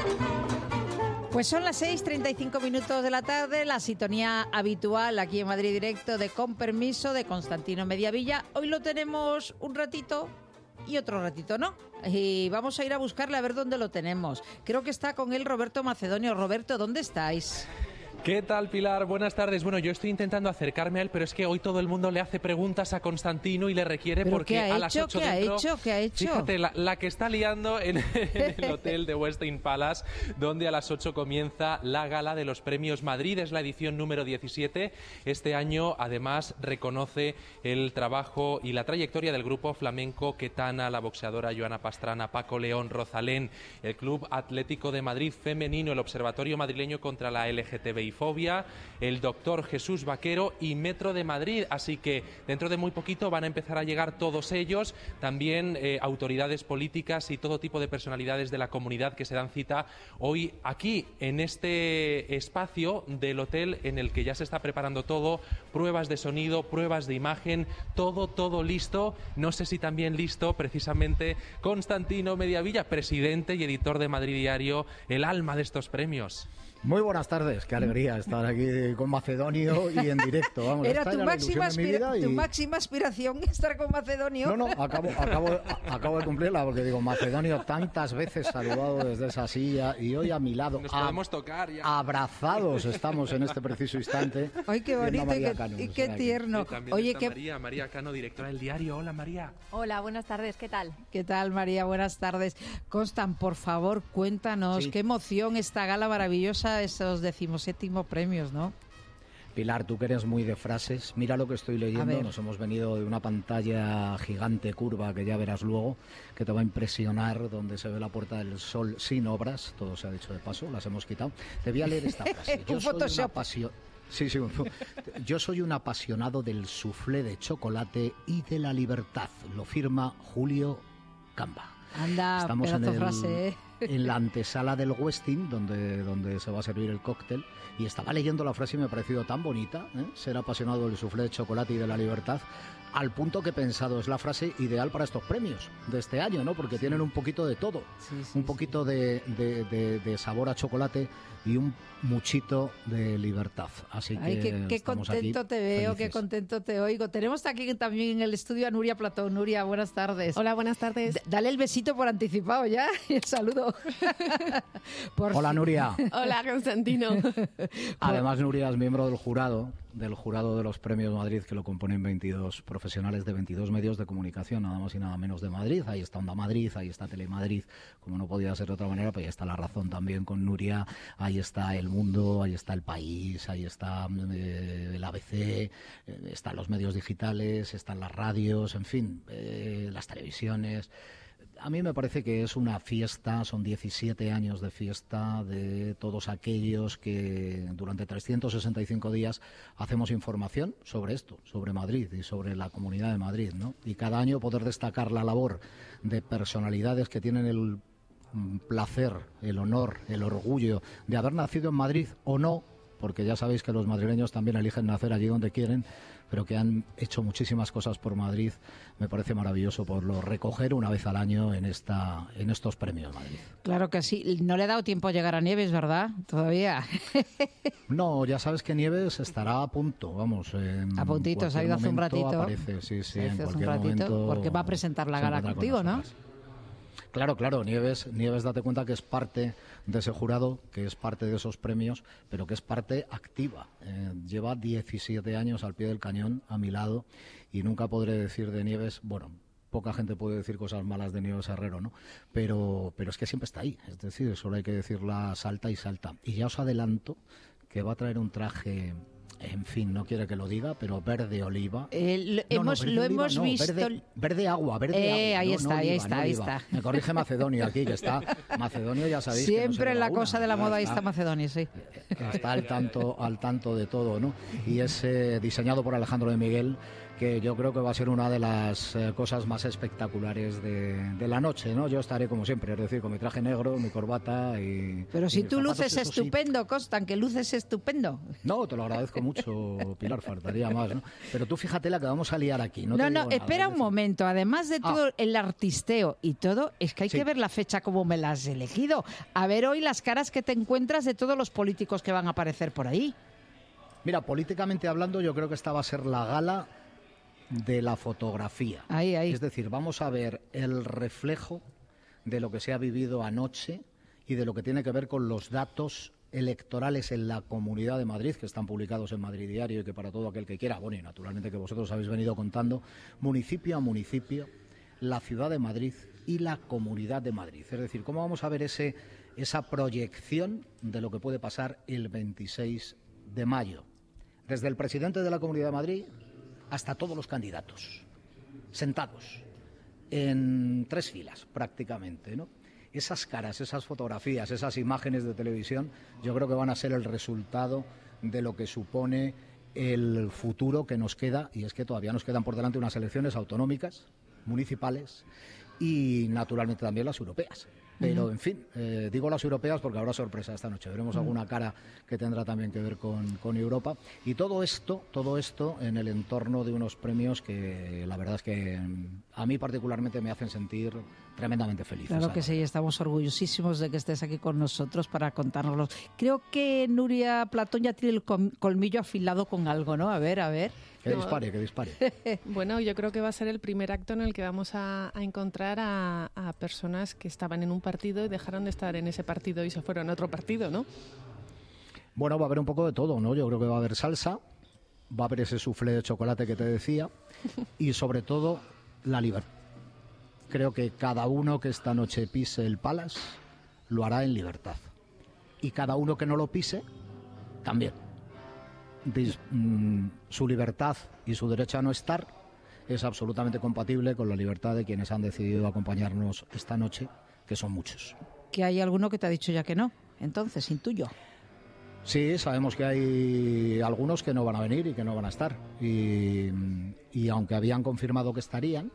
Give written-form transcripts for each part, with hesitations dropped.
Pues son las 6:35 de la tarde, la sintonía habitual aquí en Madrid Directo de Con Permiso de Constantino Mediavilla. Hoy lo tenemos un ratito y otro ratito, ¿no? Y vamos a ir a buscarle a ver dónde lo tenemos. Creo que está con él Roberto Macedonio. Roberto, ¿dónde estáis? ¿Qué tal, Pilar? Buenas tardes. Bueno, yo estoy intentando acercarme a él, pero es que hoy todo el mundo le hace preguntas a Constantino y le requiere ¿Pero porque qué ha a las hecho? 8 ¿Qué dentro... ha hecho? ¿Qué ha hecho? Fíjate, la que está liando en el hotel de Westin Palace, donde a las 8 comienza la gala de los Premios Madrid. Es la edición número 17. Este año, además, reconoce el trabajo y la trayectoria del grupo flamenco Ketana, la boxeadora Joana Pastrana, Paco León, Rosalén, el Club Atlético de Madrid Femenino, el Observatorio Madrileño contra la LGTBI-fobia, el Doctor Jesús Vaquero y Metro de Madrid. Así que dentro de muy poquito van a empezar a llegar todos ellos, también autoridades políticas y todo tipo de personalidades de la comunidad que se dan cita hoy aquí en este espacio del hotel en el que ya se está preparando todo, pruebas de sonido, pruebas de imagen, todo listo. No sé si también listo precisamente Constantino Mediavilla, presidente y editor de Madrid Diario, el alma de estos premios. Muy buenas tardes, qué alegría estar aquí con Macedonio y en directo. Vamos, era tu máxima aspiración estar con Macedonio. No, acabo de cumplirla porque digo, Macedonio tantas veces saludado desde esa silla y hoy a mi lado. Nos podemos tocar ya. Abrazados estamos en este preciso instante. Ay, qué bonito y qué tierno. Oye, María Cano, directora del diario. Hola, María. Hola, buenas tardes, ¿qué tal? ¿Qué tal, María? Buenas tardes. Constan, por favor, cuéntanos qué emoción esta gala maravillosa, esos 17º premios, ¿no? Pilar, tú que eres muy de frases, mira lo que estoy leyendo. Nos hemos venido de una pantalla gigante curva que ya verás luego, que te va a impresionar, donde se ve la Puerta del Sol sin obras, todo se ha dicho de paso, las hemos quitado. Te voy a leer esta frase. Yo soy un apasionado del soufflé de chocolate y de la libertad. Lo firma Julio Camba. Anda, estamos frase, ¿eh? En la antesala del Westin, donde se va a servir el cóctel, y estaba leyendo la frase y me ha parecido tan bonita, ¿eh? Ser apasionado del soufflé de chocolate y de la libertad, al punto que he pensado, es la frase ideal para estos premios de este año, ¿no? Porque tienen un poquito de todo, un poquito de sabor a chocolate y un muchito de libertad. Así que ay, qué contento te veo, felices. Qué contento te oigo. Tenemos aquí también en el estudio a Nuria Platón. Nuria, buenas tardes. Hola, buenas tardes. Dale el besito por anticipado ya y el saludo. Hola, Nuria. Hola, Constantino. Además, Nuria es miembro del jurado de los Premios Madrid, que lo componen 22 profesionales de 22 medios de comunicación, nada más y nada menos de Madrid. Ahí está Onda Madrid, ahí está Telemadrid, como no podía ser de otra manera, pues ahí está La Razón también con Nuria, ahí está El Mundo, ahí está El País, ahí está el ABC, están los medios digitales, están las radios, en fin, las televisiones. A mí me parece que es una fiesta, son 17 años de fiesta de todos aquellos que durante 365 días hacemos información sobre esto, sobre Madrid y sobre la Comunidad de Madrid, ¿no? Y cada año poder destacar la labor de personalidades que tienen el placer, el honor, el orgullo de haber nacido en Madrid o no, porque ya sabéis que los madrileños también eligen nacer allí donde quieren, pero que han hecho muchísimas cosas por Madrid. Me parece maravilloso poderlo recoger una vez al año en estos premios Madrid. Claro que sí. No le ha dado tiempo a llegar a Nieves, ¿verdad? Todavía. No, ya sabes que Nieves estará a punto, vamos. A puntito, se ha ido hace un ratito. Aparece, sí, en cualquier momento. Porque va a presentar la gala contigo, ¿no? Claro, Nieves, date cuenta que es parte de ese jurado, que es parte de esos premios, pero que es parte activa. Lleva 17 años al pie del cañón, a mi lado, y nunca podré decir de Nieves, bueno, poca gente puede decir cosas malas de Nieves Herrero, ¿no? Pero es que siempre está ahí, es decir, solo hay que decirla salta y salta. Y ya os adelanto que va a traer un traje... En fin, no quiere que lo diga, pero verde oliva. Lo hemos visto. Verde agua. Ahí está. Me corrige Macedonio aquí, que está. Macedonio, ya sabéis. Siempre en la una, cosa de la moda ahí está Macedonio, sí. Está al tanto de todo, ¿no? Y es diseñado por Alejandro de Miguel, que yo creo que va a ser una de las cosas más espectaculares de la noche, ¿no? Yo estaré como siempre, es decir, con mi traje negro, mi corbata y... Pero si y mis tú zapatos, luces eso sí. estupendo, Constan, que luces estupendo. No, te lo agradezco mucho, Pilar, faltaría más, ¿no? Pero tú fíjate la que vamos a liar aquí. No, No, te digo nada, espera es un decir, momento. Además de todo el artisteo y todo, es que hay Sí. que ver la fecha como me la has elegido. A ver hoy las caras que te encuentras de todos los políticos que van a aparecer por ahí. Mira, políticamente hablando, yo creo que esta va a ser la gala de la fotografía. Ahí. Es decir, vamos a ver el reflejo de lo que se ha vivido anoche y de lo que tiene que ver con los datos electorales en la Comunidad de Madrid, que están publicados en Madrid Diario y que para todo aquel que quiera, bueno, y naturalmente que vosotros habéis venido contando, municipio a municipio, la Ciudad de Madrid y la Comunidad de Madrid. Es decir, cómo vamos a ver esa proyección de lo que puede pasar el 26 de mayo. Desde el presidente de la Comunidad de Madrid hasta todos los candidatos, sentados en 3 filas prácticamente, ¿no? Esas caras, esas fotografías, esas imágenes de televisión, yo creo que van a ser el resultado de lo que supone el futuro que nos queda, y es que todavía nos quedan por delante unas elecciones autonómicas, municipales y naturalmente también las europeas. Pero, en fin, digo las europeas porque habrá sorpresa esta noche. Veremos alguna cara que tendrá también que ver con Europa. Y todo esto en el entorno de unos premios que la verdad es que a mí particularmente me hacen sentir tremendamente feliz. Claro que sí, estamos orgullosísimos de que estés aquí con nosotros para contárnoslo. Creo que Nuria Platón ya tiene el colmillo afilado con algo, ¿no? A ver. Que dispare. Bueno, yo creo que va a ser el primer acto en el que vamos a encontrar a personas que estaban en un partido y dejaron de estar en ese partido y se fueron a otro partido, ¿no? Bueno, va a haber un poco de todo, ¿no? Yo creo que va a haber salsa, va a haber ese soufflé de chocolate que te decía y sobre todo la libertad. Creo que cada uno que esta noche pise el Palace lo hará en libertad. Y cada uno que no lo pise, también. Su libertad y su derecho a no estar es absolutamente compatible con la libertad de quienes han decidido acompañarnos esta noche, que son muchos. Que hay alguno que te ha dicho ya que no. Entonces, intuyo. Sí, sabemos que hay algunos que no van a venir y que no van a estar. Y aunque habían confirmado que estarían,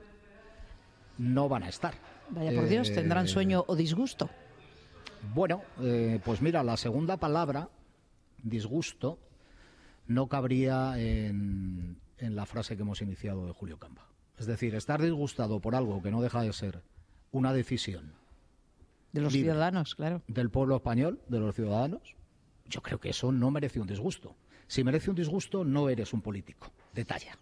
no van a estar. Vaya por Dios, ¿tendrán sueño o disgusto? Bueno, pues mira, la segunda palabra, disgusto, no cabría en la frase que hemos iniciado de Julio Camba. Es decir, estar disgustado por algo que no deja de ser una decisión De los libre ciudadanos, claro. del pueblo español, de los ciudadanos, yo creo que eso no merece un disgusto. Si merece un disgusto, no eres un político de talla.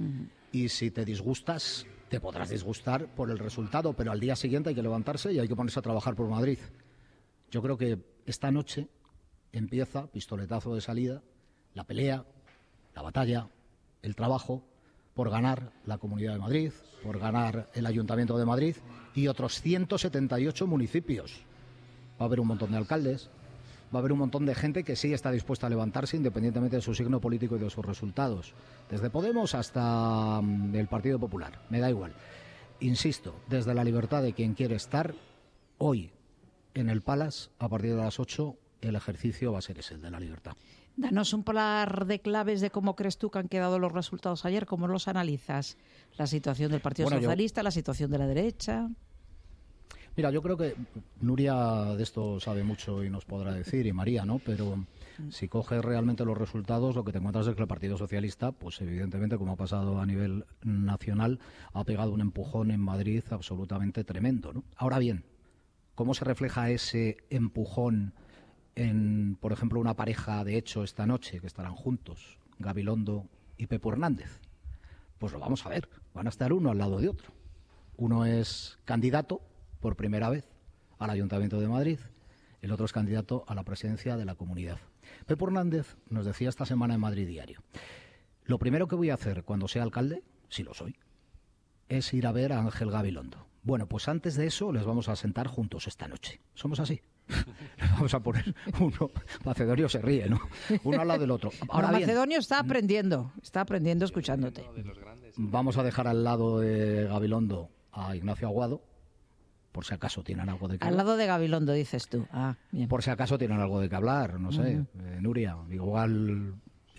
Y si te disgustas, te podrás disgustar por el resultado, pero al día siguiente hay que levantarse y hay que ponerse a trabajar por Madrid. Yo creo que esta noche empieza, pistoletazo de salida, la pelea, la batalla, el trabajo por ganar la Comunidad de Madrid, por ganar el Ayuntamiento de Madrid y otros 178 municipios. Va a haber un montón de alcaldes, va a haber un montón de gente que sí está dispuesta a levantarse independientemente de su signo político y de sus resultados. Desde Podemos hasta el Partido Popular, me da igual. Insisto, desde la libertad de quien quiere estar, hoy en el Palace, a partir de las 8, el ejercicio va a ser ese, el de la libertad. Danos un par de claves de cómo crees tú que han quedado los resultados ayer, cómo los analizas. La situación del Partido Socialista, la situación de la derecha. Mira, yo creo que Nuria de esto sabe mucho y nos podrá decir, y María, ¿no? Pero si coges realmente los resultados, lo que te encuentras es que el Partido Socialista, pues evidentemente, como ha pasado a nivel nacional, ha pegado un empujón en Madrid absolutamente tremendo, ¿no? Ahora bien, ¿cómo se refleja ese empujón en, por ejemplo, una pareja de hecho esta noche, que estarán juntos, Gabilondo y Pepo Hernández? Pues lo vamos a ver, van a estar uno al lado de otro. Uno es candidato, por primera vez, al Ayuntamiento de Madrid, el otro es candidato a la presidencia de la Comunidad. Pepo Hernández nos decía esta semana en Madrid Diario: lo primero que voy a hacer cuando sea alcalde, si lo soy, es ir a ver a Ángel Gabilondo. Bueno, pues antes de eso les vamos a sentar juntos esta noche. Somos así. Les vamos a poner uno. Macedonio se ríe, ¿no? Uno al lado del otro. Ahora bien, Macedonio está aprendiendo escuchándote. vamos a dejar al lado de Gabilondo a Ignacio Aguado, por si acaso tienen algo de que Al hablar. lado de Gabilondo, dices tú. Ah, bien. Por si acaso tienen algo de que hablar, no sé, Nuria. Igual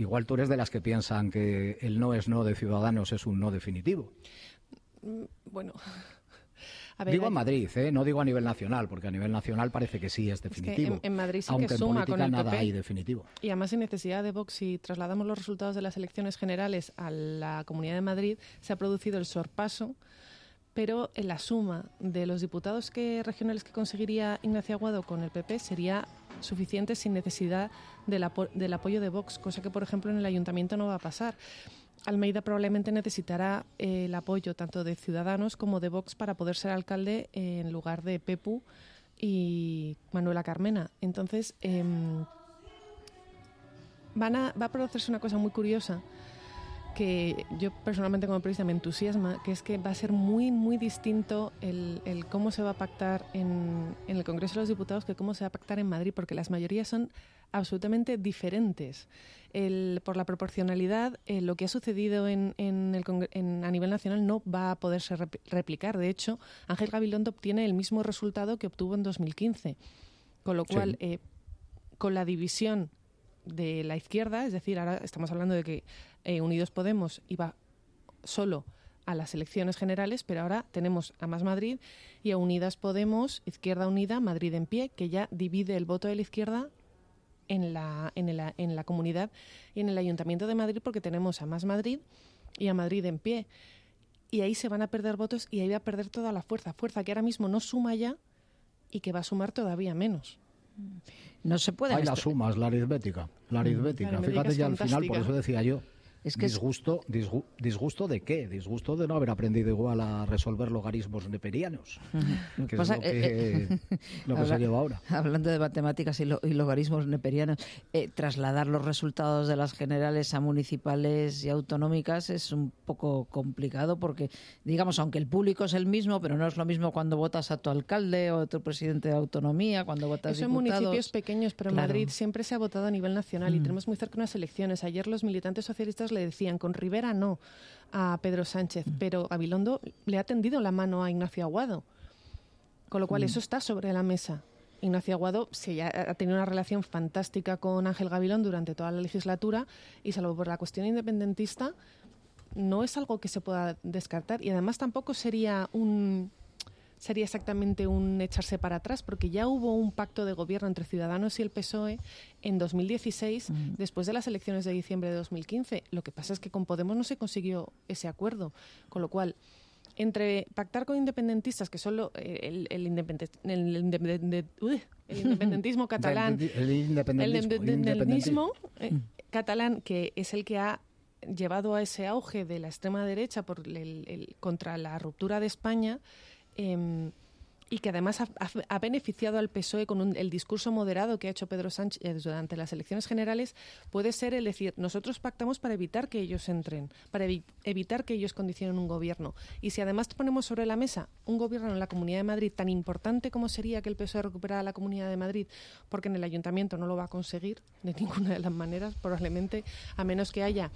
Igual tú eres de las que piensan que el no es no de Ciudadanos es un no definitivo. Bueno... A ver, digo en Madrid, no digo a nivel nacional, porque a nivel nacional parece que sí es definitivo. Es que en Madrid sí aunque que en suma política con el nada PP. hay definitivo. Y además, sin necesidad de Vox, si trasladamos los resultados de las elecciones generales a la Comunidad de Madrid, se ha producido el sorpaso, pero en la suma de los diputados regionales que conseguiría Ignacio Aguado con el PP sería suficiente sin necesidad del apoyo de Vox, cosa que, por ejemplo, en el Ayuntamiento no va a pasar. Almeida probablemente necesitará el apoyo tanto de Ciudadanos como de Vox para poder ser alcalde en lugar de Pepu y Manuela Carmena. Entonces, va a producirse una cosa muy curiosa que yo personalmente como periodista me entusiasma, que es que va a ser muy, muy distinto el cómo se va a pactar en el Congreso de los Diputados que cómo se va a pactar en Madrid, porque las mayorías son absolutamente diferentes. Por la proporcionalidad, lo que ha sucedido a nivel nacional no va a poderse replicar. De hecho, Ángel Gabilondo obtiene el mismo resultado que obtuvo en 2015. Con lo cual, con la división de la izquierda, es decir, ahora estamos hablando de que Unidos Podemos iba solo a las elecciones generales, pero ahora tenemos a Más Madrid y a Unidas Podemos, Izquierda Unida, Madrid en Pie, que ya divide el voto de la izquierda en la comunidad y en el Ayuntamiento de Madrid, porque tenemos a Más Madrid y a Madrid en Pie. Y ahí se van a perder votos y ahí va a perder toda la fuerza que ahora mismo no suma ya y que va a sumar todavía menos. No se puede. Hay las sumas, la aritmética. Fíjate ya al final, por eso decía yo. Es que disgusto de qué? Disgusto de no haber aprendido igual a resolver logaritmos neperianos, que es lo que se lleva ahora. Hablando de matemáticas y logaritmos neperianos, trasladar los resultados de las generales a municipales y autonómicas es un poco complicado porque, digamos, aunque el público es el mismo, pero no es lo mismo cuando votas a tu alcalde o a tu presidente de autonomía, cuando votas Eso diputados. En municipios pequeños, pero claro. En Madrid siempre se ha votado a nivel nacional y tenemos muy cerca unas elecciones. Ayer los militantes socialistas le decían con Rivera no a Pedro Sánchez, pero Gabilondo le ha tendido la mano a Ignacio Aguado, con lo cual eso está sobre la mesa. Ignacio Aguado ha tenido una relación fantástica con Ángel Gabilondo durante toda la legislatura y salvo por la cuestión independentista no es algo que se pueda descartar y además tampoco sería exactamente un echarse para atrás, porque ya hubo un pacto de gobierno entre Ciudadanos y el PSOE en 2016, después de las elecciones de diciembre de 2015. Lo que pasa es que con Podemos no se consiguió ese acuerdo, con lo cual, entre pactar con independentistas, que son el independentismo catalán, el independentismo catalán, que es el que ha llevado a ese auge de la extrema derecha contra la ruptura de España, y que además ha beneficiado al PSOE con el discurso moderado que ha hecho Pedro Sánchez durante las elecciones generales, puede ser el decir, nosotros pactamos para evitar que ellos entren, para evitar que ellos condicionen un gobierno. Y si además ponemos sobre la mesa un gobierno en la Comunidad de Madrid tan importante como sería que el PSOE recuperara la Comunidad de Madrid, porque en el Ayuntamiento no lo va a conseguir de ninguna de las maneras, probablemente, a menos que haya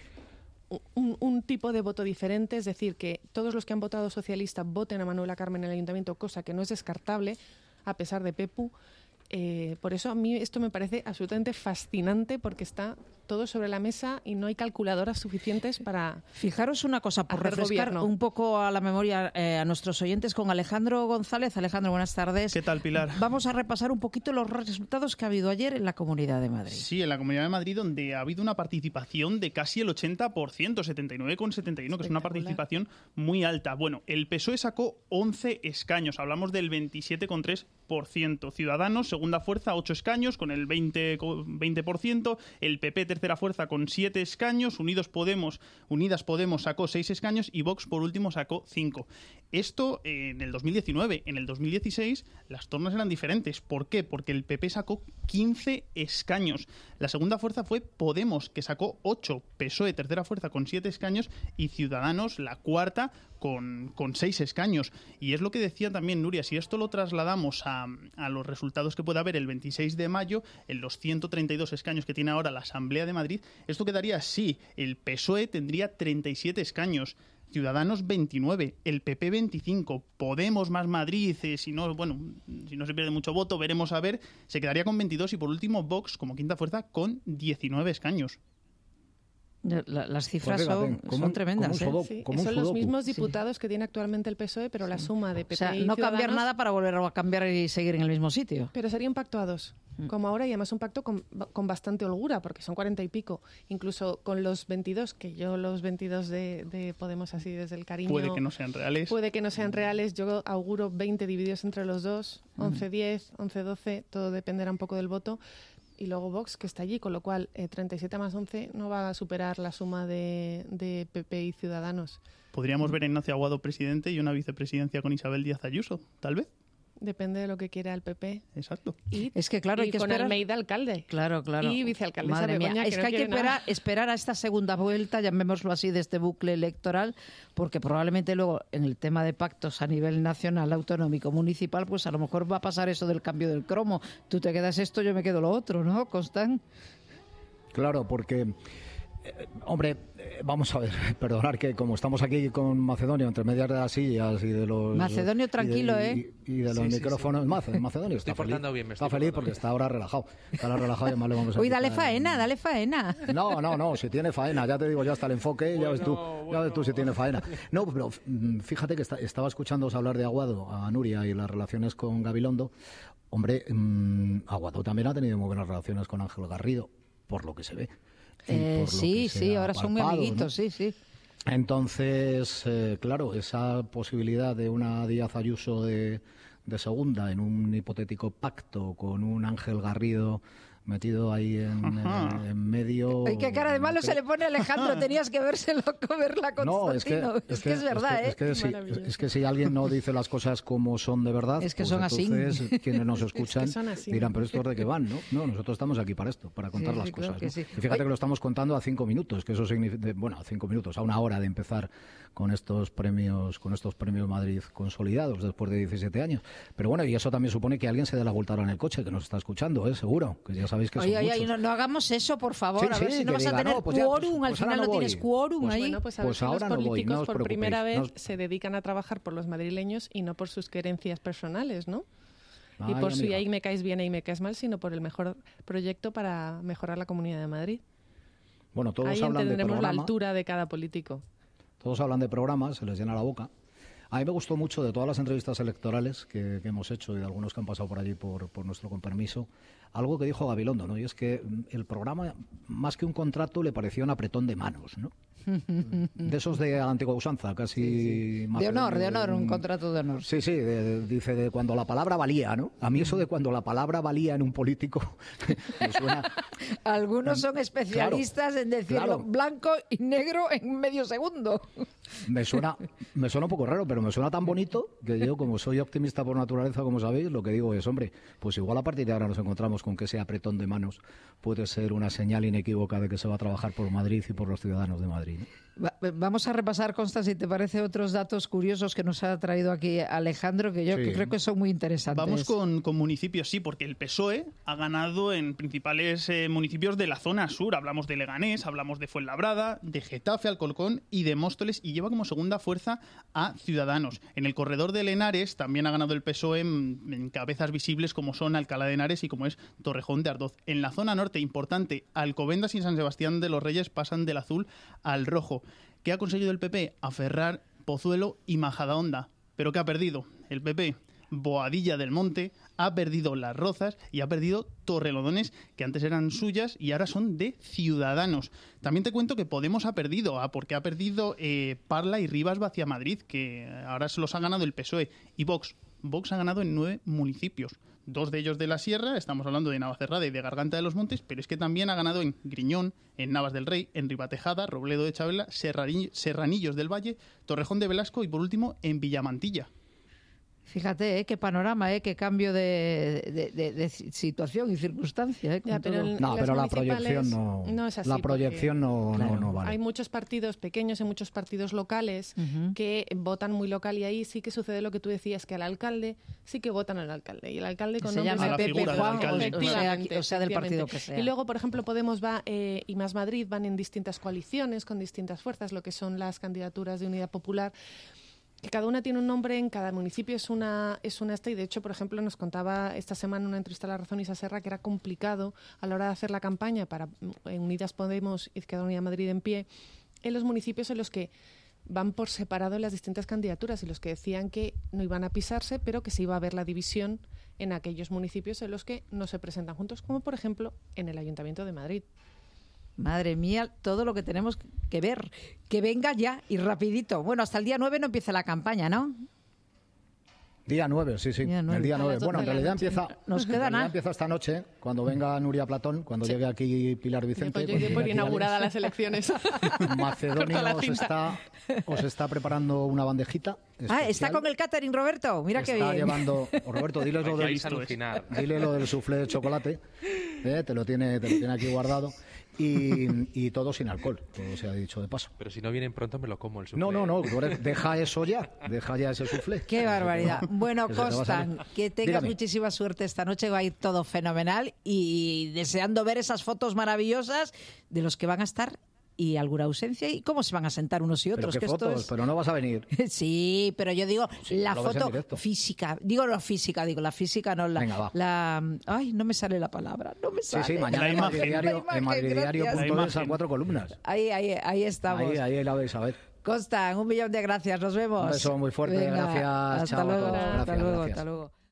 un tipo de voto diferente, es decir, que todos los que han votado socialista voten a Manuela Carmena en el Ayuntamiento, cosa que no es descartable, a pesar de Pepu. Por eso a mí esto me parece absolutamente fascinante, porque está todo sobre la mesa y no hay calculadoras suficientes para... Fijaros una cosa, por refrescar un poco a la memoria a nuestros oyentes, con Alejandro González. Alejandro, buenas tardes. ¿Qué tal, Pilar? Vamos a repasar un poquito los resultados que ha habido ayer en la Comunidad de Madrid. Sí, en la Comunidad de Madrid, donde ha habido una participación de casi el 80%, 79,71, que es una participación muy alta. Bueno, el PSOE sacó 11 escaños, hablamos del 27,3%. Ciudadanos, segunda fuerza, 8 escaños, con el 20%. El PP, tercera fuerza, con 7 escaños. Unidas Podemos sacó 6 escaños y Vox, por último, sacó 5. Esto en el 2019. En el 2016 las tornas eran diferentes. ¿Por qué? Porque el PP sacó 15 escaños. La segunda fuerza fue Podemos, que sacó 8. PSOE, tercera fuerza, con 7 escaños. Y Ciudadanos, la cuarta, con 6 escaños. Y es lo que decía también Nuria, si esto lo trasladamos a los resultados que puede haber el 26 de mayo, en los 132 escaños que tiene ahora la Asamblea de Madrid, esto quedaría así: el PSOE tendría 37 escaños, Ciudadanos 29, el PP 25, Podemos más Madrid, si no se pierde mucho voto, veremos a ver, se quedaría con 22 y por último Vox, como quinta fuerza, con 19 escaños. Las cifras Pues fíjate, son tremendas. como un Sí, como un son los sudoku. mismos diputados que tiene actualmente el PSOE, pero la suma de PP O sea, y no cambiar Ciudadanos- nada para volver a cambiar y seguir en el mismo sitio. Pero sería un pacto a dos, como ahora, y además un pacto con bastante holgura, porque son 40 y pico. Incluso con los 22, que yo los 22 de Podemos, así desde el cariño... Puede que no sean reales. Puede que no sean reales. Yo auguro 20 divididos entre los dos, 11-10, 11-12, todo dependerá un poco del voto. Y luego Vox, que está allí, con lo cual 37 más 11 no va a superar la suma de PP y Ciudadanos. Podríamos ver a Ignacio Aguado presidente y una vicepresidencia con Isabel Díaz Ayuso, tal vez. Depende de lo que quiera el PP. Exacto. Y, Es que, claro, hay y que con esperar. Almeida alcalde. Claro. Y vicealcaldesa Madre mía, Begoña, es que hay que no quiere nada. esperar a esta segunda vuelta, llamémoslo así, de este bucle electoral, porque probablemente luego en el tema de pactos a nivel nacional, autonómico, municipal, pues a lo mejor va a pasar eso del cambio del cromo. Tú te quedas esto, yo me quedo lo otro, ¿no, Constant? Claro, porque, hombre, vamos a ver, perdonar que como estamos aquí con Macedonio entre medias de las sillas y de los... Macedonio, tranquilo, y de los micrófonos. Macedonio Estoy está feliz. portando bien, me Está estoy feliz portando porque bien. está ahora relajado. Está ahora relajado y además le vamos a Uy, dale quitar- faena, dale faena. No, si tiene faena, ya te digo, ya está el enfoque, ya ves tú si tiene faena. No, pero fíjate que estaba escuchándoos hablar de Aguado, a Nuria y las relaciones con Gabilondo. Hombre, Aguado también ha tenido muy buenas relaciones con Ángel Garrido, por lo que se ve. Y por lo Sí, que se sí, ha ahora son muy palpado, amiguitos, ¿no? sí. Entonces, claro, esa posibilidad de una Díaz Ayuso de segunda en un hipotético pacto con un Ángel Garrido metido ahí en medio... Ay, qué cara de malo se le pone a Alejandro, tenías que vérselo comerla con No, Constantino. Es que es verdad, ¿eh? Es que si alguien no dice las cosas como son de verdad, Es que pues son así. entonces quienes nos escuchan son así. dirán, pero esto es de qué van, ¿no? No, nosotros estamos aquí para esto, para contar Sí, las claro cosas. que ¿no? sí. Y fíjate que lo estamos contando a 5 minutos, que eso significa, bueno, a 5 minutos, a una hora de empezar con estos premios Madrid consolidados después de 17 años. Pero bueno, y eso también supone que alguien se dé la vuelta ahora en el coche, que nos está escuchando, seguro, que ya sabéis que son muchos. No hagamos eso, por favor, Sí, a ver sí, si no que vas a diga, tener no, pues ya, quórum, pues al final ahora no no tienes voy. quórum Pues ahí. Bueno, pues a Pues ver si ahora los no voy, políticos no os por preocupéis, primera vez no os- se dedican a trabajar por los madrileños y no por sus querencias personales, ¿no? Y Ay, por si amiga. ahí me caes bien y me caes mal, sino por el mejor proyecto para mejorar la Comunidad de Madrid. Bueno, todos Ahí hablan de entenderemos la programa. altura de cada político. Todos hablan de programas, se les llena la boca. A mí me gustó mucho de todas las entrevistas electorales que hemos hecho y de algunos que han pasado por allí por nuestro compromiso, algo que dijo Gabilondo, ¿no? Y es que el programa, más que un contrato, le pareció un apretón de manos, ¿no? De esos de a la antigua usanza, casi... De honor, un contrato de honor. Sí, dice de cuando la palabra valía, ¿no? A mí eso de cuando la palabra valía en un político me suena... Algunos son especialistas en decirlo claro. blanco y negro en medio segundo. Me suena un poco raro, pero me suena tan bonito que yo, como soy optimista por naturaleza, como sabéis, lo que digo es, hombre, pues igual a partir de ahora nos encontramos con que ese apretón de manos puede ser una señal inequívoca de que se va a trabajar por Madrid y por los ciudadanos de Madrid, ¿no? Vamos a repasar, Consta, si te parece, otros datos curiosos que nos ha traído aquí Alejandro, que yo Sí. que creo que son muy interesantes. Vamos con municipios, sí, porque el PSOE ha ganado en principales municipios de la zona sur. Hablamos de Leganés, hablamos de Fuenlabrada, de Getafe, Alcorcón y de Móstoles, y lleva como segunda fuerza a Ciudadanos. En el corredor de Henares también ha ganado el PSOE en cabezas visibles como son Alcalá de Henares y como es Torrejón de Ardoz. En la zona norte, importante, Alcobendas y San Sebastián de los Reyes pasan del azul al rojo. ¿Qué ha conseguido el PP? Aferrar Pozuelo y Majadahonda. ¿Pero qué ha perdido el PP? Boadilla del Monte, ha perdido Las Rozas y ha perdido Torrelodones, que antes eran suyas y ahora son de Ciudadanos. También te cuento que Podemos ha perdido, porque ha perdido Parla y Rivas hacia Madrid, que ahora se los ha ganado el PSOE. Y Vox ha ganado en 9 municipios. 2 de ellos de la Sierra, estamos hablando de Navacerrada y de Garganta de los Montes, pero es que también ha ganado en Griñón, en Navas del Rey, en Ribatejada, Robledo de Chabela, Serranillos del Valle, Torrejón de Velasco y por último en Villamantilla. Fíjate, qué panorama, qué cambio de situación y circunstancia. Ya, pero en No, las pero la municipales proyección no es así, la porque proyección no vale. hay muchos partidos pequeños y muchos partidos locales que votan muy local, y ahí sí que sucede lo que tú decías, que al alcalde sí que votan al alcalde, y el alcalde con Se nombres llama a la Pepe figura del Juan, alcalde. Efectivamente, o sea del partido efectivamente. que sea. Y luego, por ejemplo, Podemos va y Más Madrid van en distintas coaliciones con distintas fuerzas, lo que son las candidaturas de Unidad Popular, que cada una tiene un nombre, en cada municipio es una y de hecho, por ejemplo, nos contaba esta semana una entrevista a La Razón Isa Serra que era complicado a la hora de hacer la campaña para Unidas Podemos, Izquierda Unida Madrid en pie, en los municipios en los que van por separado en las distintas candidaturas y los que decían que no iban a pisarse, pero que se iba a ver la división en aquellos municipios en los que no se presentan juntos, como por ejemplo en el Ayuntamiento de Madrid. Madre mía, todo lo que tenemos que ver. Que venga ya y rapidito. Bueno, hasta el día 9 no empieza la campaña, ¿no? Día 9, sí. Día 9. El día 9. Bueno, en realidad empieza esta noche, cuando venga Nuria Platón, cuando llegue aquí Pilar Vicente. Pues yo por inaugurada las elecciones. Macedonia os está preparando una bandejita especial. Está con el catering, Roberto. Mira qué bien. Está llevando... Roberto, dile lo del soufflé de chocolate. Te lo tiene aquí guardado. Y todo sin alcohol, todo se ha dicho de paso. Pero si no vienen pronto me lo como el soufflé. No, deja eso ya, deja ya ese soufflé. Qué barbaridad. Bueno, Constan, que tengas muchísima suerte esta noche, va a ir todo fenomenal y deseando ver esas fotos maravillosas de los que van a estar y alguna ausencia y cómo se van a sentar unos y otros. ¿Pero qué fotos? Pero no vas a venir. Sí, pero yo digo la foto física. Digo la física, no la... Venga, va. Ay, no me sale la palabra. No me sale. Sí, mañana en madriddiario.es a 4 columnas. Ahí estamos. Ahí la vais a ver. Constan, 1.000.000 de gracias. Nos vemos. Un beso muy fuerte. Venga, gracias. Hasta luego. Chao a todos. Hasta luego.